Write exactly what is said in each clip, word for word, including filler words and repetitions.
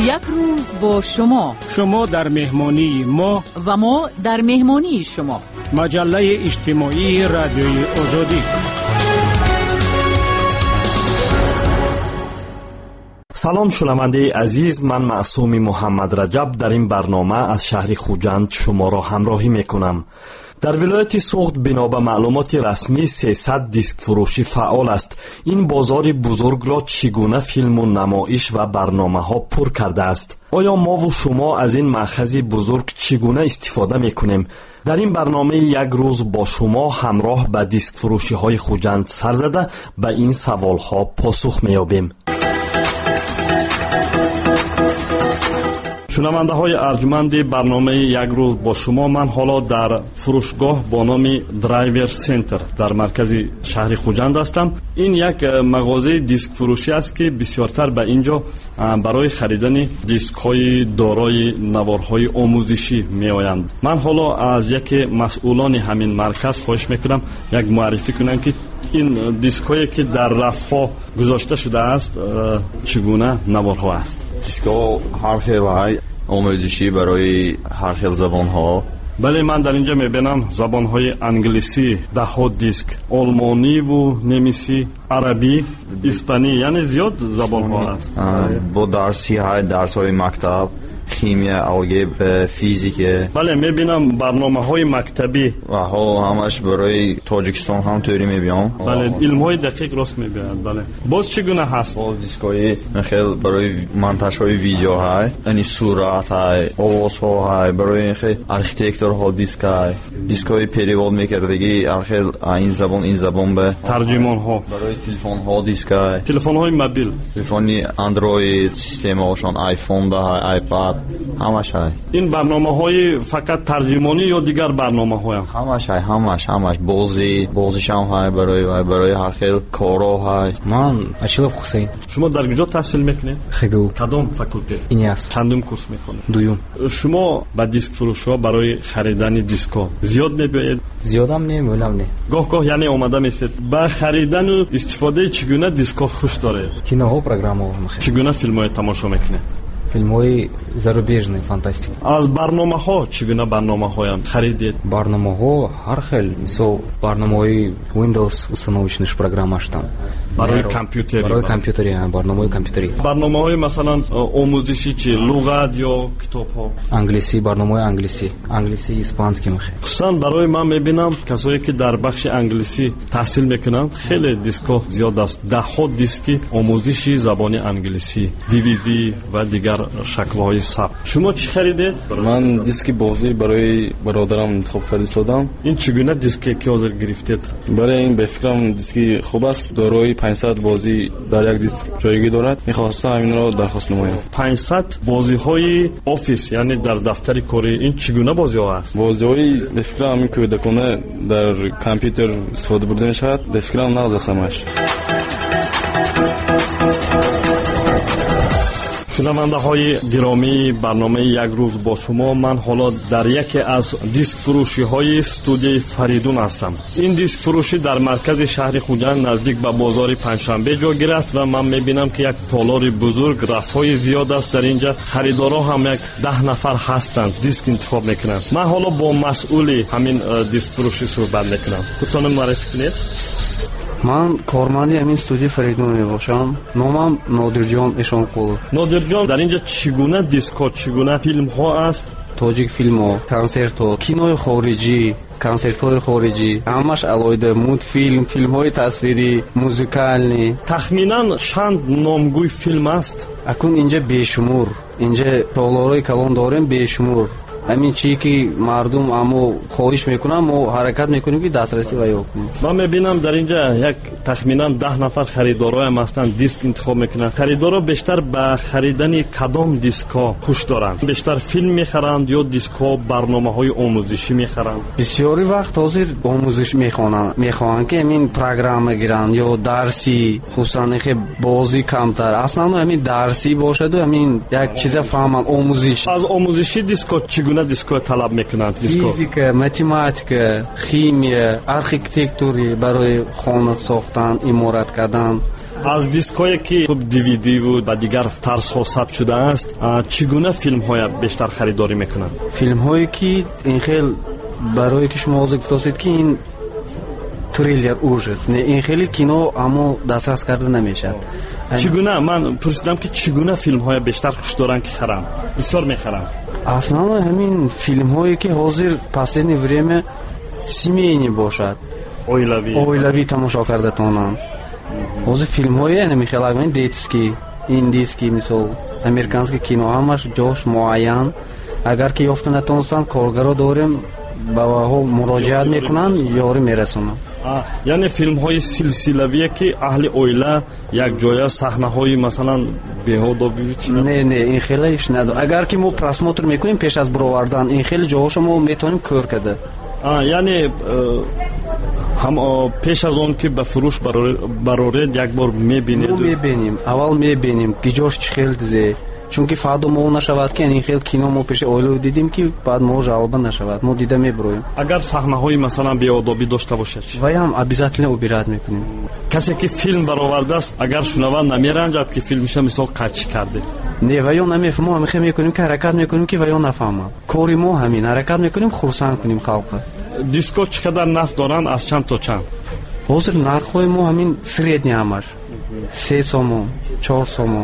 یک روز با شما، شما در مهمانی ما و ما در مهمانی شما. مجله اجتماعی رادیوی آزادی. سلام شنونده عزیز، من معصوم محمد رجب در این برنامه از شهر خوجند شما را همراهی میکنم. در ولایت سوخت بنا به معلومات رسمی سیصد دیسک فروشی فعال است. این بازار بزرگ را چگونه فیلم و نمایش و برنامه ها پر کرده است؟ آیا ما و شما از این مأخذ بزرگ چگونه استفاده میکنیم؟ در این برنامه یک روز با شما همراه به دیسک فروشی های خوجند سر زده به این سوال ها پاسخ میابیم. شنونده های ارجمند برنامه یک روز با شما، من حالا در فروشگاه با نام درایور سنتر در مرکز شهر خوجند هستم. این یک مغازه دیسک فروشی است که بسیارتر به اینجا برای خریدن دیسک های دارای نوارهای آموزشی می آیند. من حالا از یک مسئولان همین مرکز خواهش میکنم یک معرفی کنم که این دیسک هایی که در رف ها گذاشته شده است چگونه نوارها است. دیسک‌ها هر خیل های آموزشی برای هر خیل زبان ها. بله، من در اینجا میبینم زبان های انگلیسی ده ها دیسک، آلمانی و نمیسی، عربی، اسپانی، یعنی زیاد زبان ها است. با درسی های درس های مکتب، خیمیه، الگبر، فیزیک. بله، میبینم برنامه های مکتبی و ها همش برای تاجیکستان هم توری میبینم. بله، علم های دقیق راست میبینند. بله، باز چگونه هست؟ باز دیسک های خیلی برای منتج های ویدیو های، یعنی صورت های، آواز ها های، برای خیلی ارکیتکتور ها دیسک های، دیسک های پریوال میکردگی خیلی این زبان این زبان به ترجمان ها، برای تلفن ها دیسک های، تلفن های موبیل، تلفنی اندروید سیستم هاشون، آیفون ده های، آیپد، همش های. این برنامه های فقط ترجمانی یا دیگر برنامه های هم؟ همش های، همش همش بازی بازیش هم های، برای برای هر خیل کارا های. من اشرف حسین. شما در کجا تحصیل میکنید؟ خگو. کدام فاکولته؟ اینیاس. چندم کورس میخونید؟ دوم. شما با دیسک فروش ها برای خریدن دیسک ها زیاد میبینید؟ زیادم نه، مولم نه. گاه گاه یعنی اومده میستید با خریدن و استفاده چگونه دیسک ها خوش داره؟ کینوها برنامه‌ها میخوام. چگونه فیلم های تماشا میکنید؟ فیلم‌های зарубежные фантастика. از برنامه‌ها چگونه برنامه‌های خریدید؟ برنامه‌ها هر خیل، مثلا برنامه‌های Windows установочныш программаш там. برای کامپیوتری. برای کامپیوتری، برنامه‌های کامپیوتری. برنامه‌های مثلا آموزشی چی؟ لغت یا کتاب‌ها؟ انگلیسی، برنامه‌های انگلیسی، انگلیسی، اسپانسکی میخوام. خصوصا برای من می‌بینم کسایی که در بخش انگلیسی تحصیل میکنند خیلی دیسک‌ها زیاد است. ده ها دیسک آموزشی زبان انگلیسی، دی وی دی و دیگر شکل‌های ثبت. شما چی خریدید؟ من دیسک بازی برای برادرم انتخاب کردم. این چگونه دیسکی که حاضر گرفتید؟ برای این به فکرم دیسکی خوب است. دارای پانصد بازی در یک دیسک جایگی دارد. می‌خواستم این را درخواست نمایم. پانصد بازی‌های آفیس، یعنی در دفتر کاری، این چگونه بازی‌ها است؟ بازی‌های به فکرم این که دکنه در کامپیوتر استفاده برده می‌شود. به فکرم نغز استماش. شنونده های گرامی، برنامه یک روز با شما، من حالا در یکی از دیسک فروشی های استودیوی فریدون هستم. این دیسک فروشی در مرکز شهر خوجند نزدیک به بازار پنجشنبه جاگیر است و من میبینم که یک تالار بزرگ، رف‌های زیاد است در اینجا. خریدارا هم یک ده نفر هستند، دیسک انتخاب میکنند. من حالا با مسئول همین دیسک فروشی صحبت میکنم. خودتان معرفی کنید. من کارمندی همین استودیو فریدون میباشم. نامم نادرجان اشانقولو. نادرجان، در اینجا چگونه دیسک‌ها، چگونه فیلم ها است؟ تاجیک فیلم ها، کنسرت ها، کینوی خارجی، کنسرت های خارجی، همش علایده، مود فیلم، فیلم های تصویری، موزیکالنی. تخمینا چند نامگوی فیلم است؟ اکنون اینجا بیشمور، اینجا تالارای کلان داریم بیشمور. همین چیزی که مردم اما خواهش میکنن ما حرکت میکنیم که دسترسی پیدا کنیم. من میبینم در اینجا یک تخمینا ده نفر خریدارای هم هستند، دیسک انتخاب میکنن. خریدارا بیشتر به خریدن کدام دیسک‌ها خوش دارند؟ بیشتر فیلم میخرند یا دیسک‌ها برنامه‌های آموزشی میخرند؟ بسیاری وقت حاضر آموزش میخوانند، میخوان که همین پروگرام گیرند یا درسی، خصوصا که بازی کمتر، اصلا همین درسی باشد و همین یک چیز فهمند آموزش. از آموزشی دیسک‌ها چگونه دیسک‌ها طلب میکنند؟ فیزیک، متماتیک، خیمیه، ارکیتکتوری برای خانه ساختن، عمارت کردن، аз дискҳое ки хуб дивидиву ба дигар тарзҳо сабт шудааст, чӣ гуна филмҳоя бештар харидорӣ мекунанд? филмҳое ки ин хел барое ки шумо ҳозир гуфтасед ки ин триллер ужас, не ин хели кино аммо дастрас карда намешавад. чӣ гуна ман пурсидам ки чӣ гуна филмҳоя бештар хуш доранд ки харам? бисёр мехарам. аслан ҳамин филмҳое ки ҳозир последнее время семейный бошад, оилавӣ оилавӣ тамошо карdatонанд. ҳозир филмҳое яъне мехелаган детский, индийский, мисол американский кино ҳамаш ҷош муайян. агар ки ёфта натонстанд, коргаро дорем, ба ваҳо муроҷиат мекунанд, ёрӣ мерасонанд. яъне филмҳои силсилавие ки аҳли оила якҷоя саҳнаҳои масалан беҳодобӣ не не ин хеле иш надо. агар ки мо просмотр мекунем пеш аз баровардан, ин хеле ҷоҳошо мо метавонем кӯр карда. яъне ҳам пеш аз он ки ба фурӯш бароред як бор мебинед? мебинем, аввал мебинем ки ҷош чӣ хел дизе, чунки фардо мо нашавад ки ин хел кино мо пеши оила дидем ки баъд мо жалоба нашавад, мо дида мебироем. агар саҳнаҳои масалан беодобӣ дошта бошад, ваям обязательно убират мекунем. касе ки филм баровардааст, агар шунаванд намеранҷад ки филмиша мисол қачӣ карде? не, ваё намеф мо ҳамихе мекунем ки ҳаракат мекунем ки ваё нафаҳмад. кори мо ҳамин, ҳаракат мекунем, хурсанд кунем халқа. диско чӣ қадар нарх доранд, аз чанд то чанд? ҳозир нархҳои мо ҳамин средни ҳамаш се сомон, чор сомон.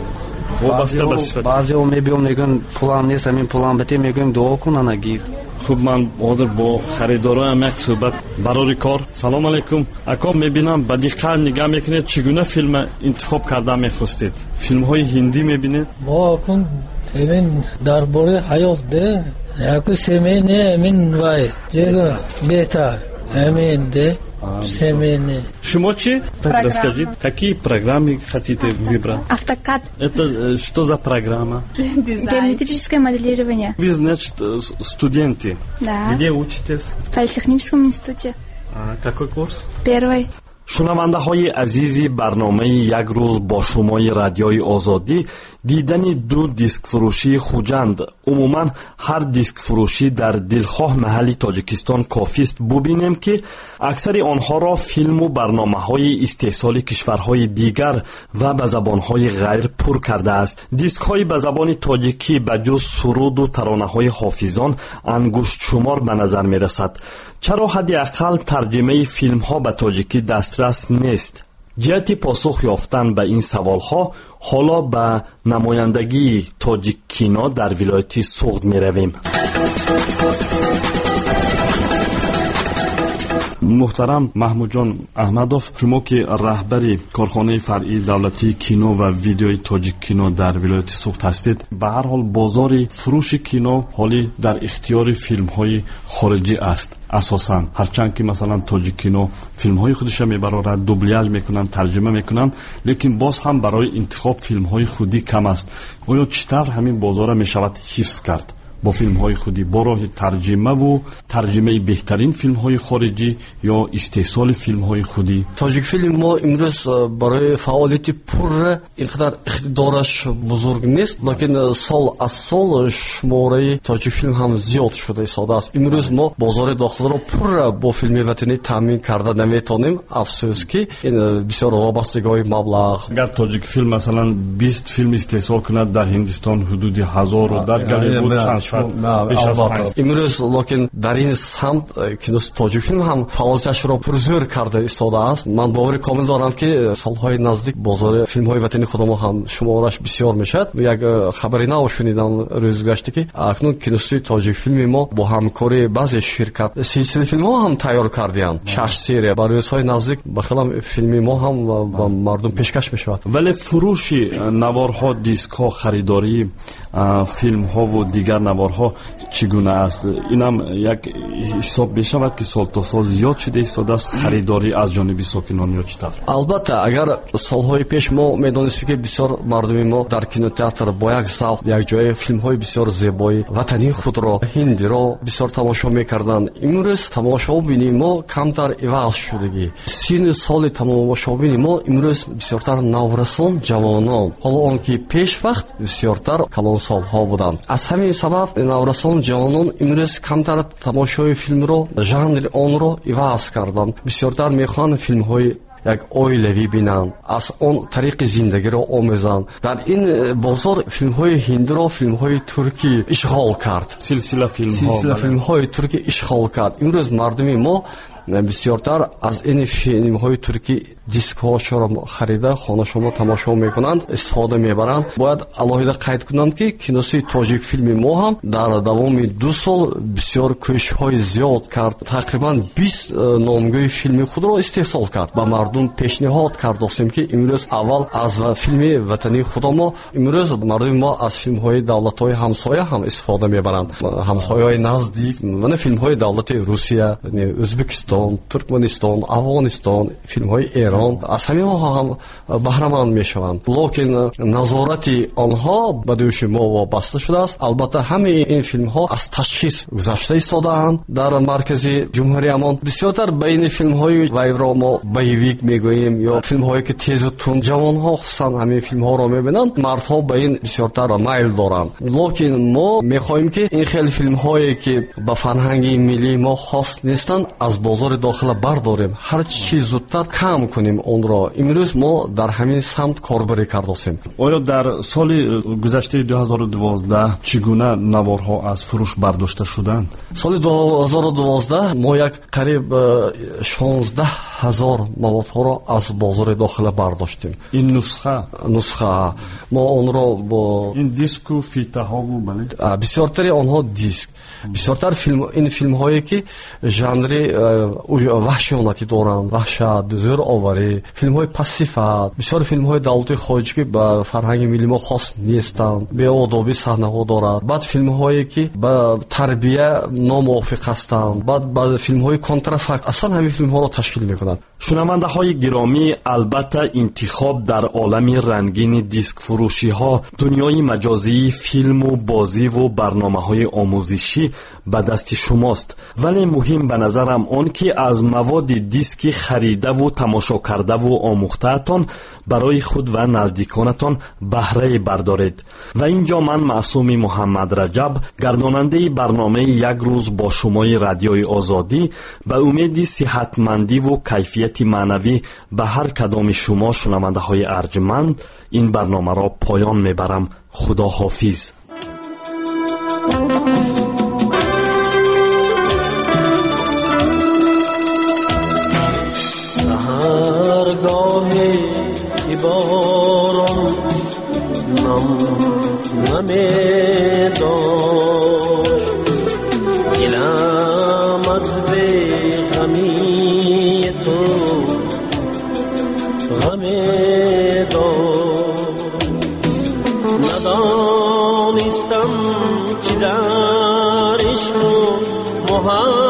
баъзеҳо мебиём мегӯям пулам нест, ҳамин пулам бете, мегӯем дуо кун ана гир. хуб, ман ҳозир бо харидороям як суҳбат барори кор. салому алайкум ако, мебинам ба диққат нигаҳ мекунед, чӣ гуна филма интихоб карда мехостед? филмҳои ҳиндӣ мебинед? мо акун ҳамин дар бораи ҳаёт де яку семейне ҳамин вай ҷего беҳтар ҳамин де семейне. Шумо чӣ? Так расскажите, какие программы хотите выбрать? Автокад. Это что за программа? Геометрическое моделирование. Вы, значит, студенты? Да. Где учитесь? В Политехническом институте. А какой курс? Первый. шунавандаҳои азизи барномаи як рӯз бо шумои радиои озодӣ, дидани ду дискфурӯшии хуҷанд, умуман ҳар дискфурӯшӣ дар дилхоҳ маҳалли тоҷикистон кофист бубинем ки аксари онҳоро филму барномаҳои истеҳсоли кишварҳои дигар ва ба забонҳои ғайр пур кардааст. дискҳои ба забони тоҷикӣ ба ҷуз суруду таронаҳои ҳофизон ангуштшумор ба назар мерасад. чаро ҳадди ақал тарҷимаи филмҳо ба тоҷикӣ дастрас нест? ҷиҳати посух ёфтан ба ин саволҳо ҳоло ба намояндагии тоҷик кино дар вилояти суғд меравем. муҳтарам маҳмудҷон аҳмадов, шумо ки раҳбари корхонаи фаръии давлатии кино ва видеои тоҷик кино дар вилояти суғд ҳастед, ба ҳар ҳол бозори фурӯши кино ҳоли дар ихтиёри филмҳои хориҷӣ аст. асосан ҳарчанд ки масалан тоҷик кино филмҳои худиша мебарорад, дубляж мекунанд, тарҷима мекунанд, лекин боз ҳам барои интихоб филмҳои худӣ кам аст. оё чӣ тавр ҳамин бозора мешавад ҳифз кард бо филмҳои худӣ, бо роҳи тарҷимаву тарҷимаи беҳтарин филмҳои хориҷӣ ё истеҳсоли филмҳои худӣ? тоҷикфилм мо имрӯз барои фаъолияти пурра инқадар иқтидораш бузург нест, лекин сол аз сол шумораи тоҷикфилм ҳам зиёд шуда истодааст. имрӯз мо бозори дохилро пурра бо филми ватанӣ таъмин карда наметонем. афсӯски ин бисёр вобастагиҳои маблағ. агар тоҷикфилм масалан бист филм истеҳсол кунад, дар ҳиндистон ҳудуди ҳазору дар голливуд чанд имрӯз лекин дар ин самт киноси тоҷикфилм ҳам фаъолияташро пурзӯр карда истодааст. ман бовари комил дорам ки солҳои наздик бозори филмҳои ватани худамо ҳам шумораш бисёр мешавад. як хабари нав шунидам рӯзи гузашта ки акнун киноси тоҷикфилми мо бо ҳамкори баъзе ширкат силсилаи филмҳо ҳам тайёр кардиянд. шаш серия ба рӯзҳои наздик ба хелам филми мо ҳам ба мардум пешкаш мешавад. вале фурӯши наворҳо, дискҳо, харидории филмҳову дигар наворҳо чӣ гуна аст? инам як ҳисоб мешавад ки сол то сол зиёд шуда истодааст харидорӣ аз ҷониби сокинон ё чӣ тавр? албатта, агар солҳои пеш мо медонистем ки бисёр мардуми мо дар кинотеатр бо як завқ якҷоя филмҳои бисёр зебои ватани худро, ҳиндиро бисёр тамошо мекарданд. имрӯз тамошобини мо камтар иваз шудагӣ. синни соли тамошобини мо имрӯз бисёртар наврасон, ҷавонон, ҳоло он ки пеш вақт бисёртар калонсолҳо буданд. аз ҳамин сабаб наврасон ҷавонон имрӯз камтар тамошои филмро, жанри онро иваз карданд. бисёртар мехоҳанд филмҳои як оилавӣ бинанд, аз он тариқи зиндагиро омӯзанд. дар ин бозор филмҳои ҳиндиро филмҳои туркӣ ишғол кард. силсила филмҳо силсила филмҳои туркӣ ишғол кард. имрӯз мардуми мо бисёртар аз ин филмҳои туркӣ дискҳошро харида хонашоно тамошо мекунанд, истифода мебаранд. бояд алоҳида қайд кунам ки киноси тоҷик филми мо ҳам дар давоми ду сол бисёр кӯшишҳои зиёд кард. тақрибан бист номгӯи филми худро истеҳсол кард. ба мардум пешниҳод кардостем ки имрӯз аввал аз филми ватани худо мо имрӯз мардуми мо аз филмҳои давлатҳои ҳамсоя ҳам истифода мебаранд. ҳамсояҳои наздик, мана филмҳои давлати Русия, Ӯзбекистон, Туркманистон, Афғонистон, филмҳои Эрон аз ҳаминҳо ҳам баҳраманд мешаванд. локин назорати онҳо ба дӯши мо вобаста шудааст. албатта ҳамаи ин филмҳо аз ташхис гузашта истодаанд дар маркази ҷумҳуриямон. бисёртар байни филмҳои вайро мо боевик мегӯем ё филмҳое ки тезу тунд, ҷавонҳо хусусан ҳамин филмҳоро мебинанд, мардҳо ба ин бисёртар майл доранд. локин мо мехоҳем ки ин хел филмҳое ки ба фарҳанги миллии мо хос нестанд аз бозори дохила бардорем, ҳар чӣ зудтар кам кунем онро. имрӯз мо дар ҳамин самт корбарӣ кардостем. оё дар соли гузаштаи ду ҳазору дувоздаҳ чӣ гуна наворҳо аз фурӯш бардошта шуданд? соли ду ҳазору дувоздаҳ мо як қариб шонздаҳ ҳазор маводҳоро аз бозори дохила бардоштем. ин нусха нусха мо онро бо ин диску фитаҳову бале бисёртари онҳо диск, бисёртар филм ин филмҳое ки жанри ваҳшионатӣ доранд, ваҳшат, зӯроварӣ, филмҳои пасифат, бисёр филмҳои давлати хориҷӣ ки ба фарҳанги миллии мо хос нестанд, беодобӣ саҳнаҳо дорад. баъд филмҳое ки ба тарбия номувофиқ ҳастанд, баъд баъд филмҳои контрафакт, аслан ҳамин филмҳоро ташкил мекунанд. шунавандаҳои гиромӣ, албатта интихоб дар олами рангини дискфурӯшиҳо, дунёи маҷозии филму бозиву барномаҳои омӯзишӣ ба дасти шумост. вале муҳим ба назарам он ки аз маводи диски харидаву тамошо кардаву омӯхтаатон барои худ ва наздиконатон баҳрае бардоред. ва ин ҷо ман Маъсуми Муҳаммадраҷаб, гардонандаи барномаи як рӯз бо шумои радиои Озодӣ, ба умеди сиҳатмандиву кайфияти маънавӣ ба ҳар кадоми шумо шунавандаҳои арҷманд ин барномаро поён мебарам. худо ҳофиз. سحرگاهی باران نم نمی‌داشت دلم از غمی تو غمی داشت ندانستم که در عشق و محبت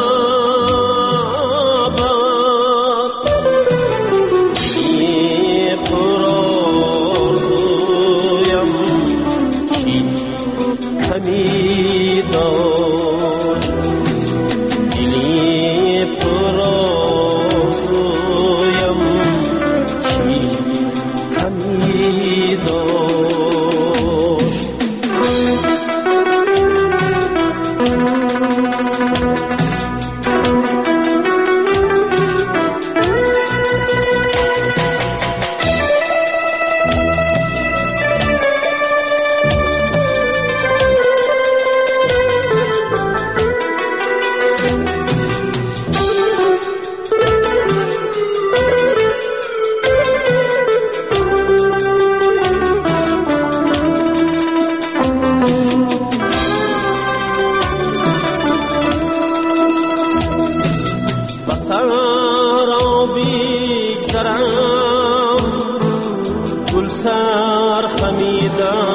گل سر خمیدم